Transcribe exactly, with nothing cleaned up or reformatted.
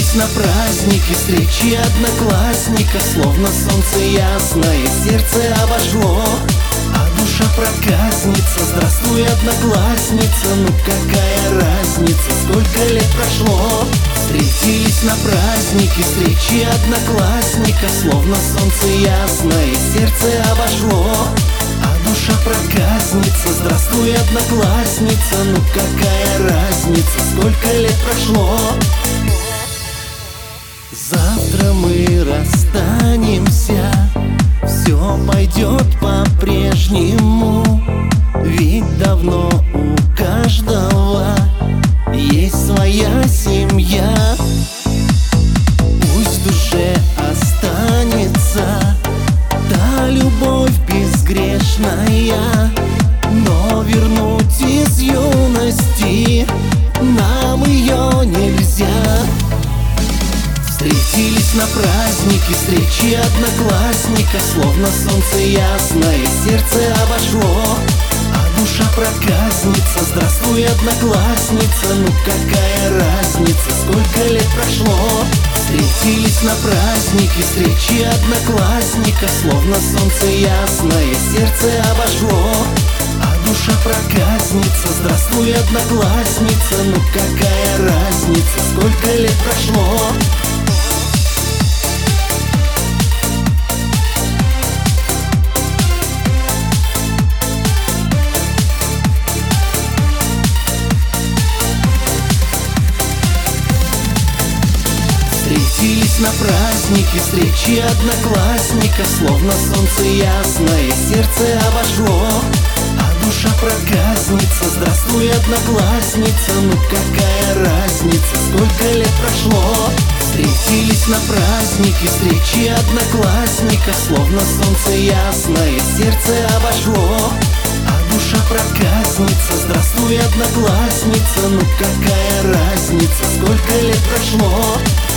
Встретились на празднике встречи одноклассников, словно солнце ясное сердце обожгло. А душа проказница: здравствуй, одноклассница, ну какая разница, сколько лет прошло. Встретились на празднике встречи одноклассников, словно солнце ясное сердце обожгло. А душа проказница: здравствуй, одноклассница, ну какая разница, сколько лет прошло. Завтра мы расстанемся, все пойдет по-прежнему, ведь давно у каждого есть своя семья. Пусть в душе останется та любовь безгрешная, но вернуть из юности нам ее нельзя. Встретились на празднике встречи одноклассников, словно солнце ясное сердце обожгло. А душа проказница: здравствуй, одноклассница, ну какая разница, сколько лет прошло. Встретились на празднике встречи одноклассников, словно солнце ясное сердце обожгло. А душа проказница: здравствуй, одноклассница, ну какая разница, сколько лет прошло. Встретились на празднике встречи одноклассников, словно солнце ясное сердце обожгло. А душа проказница: здравствуй, одноклассница, ну какая разница, сколько лет прошло. Встретились на празднике встречи одноклассников, словно солнце ясное сердце обожгло. А душа проказница: здравствуй, одноклассница, ну какая разница, сколько лет прошло.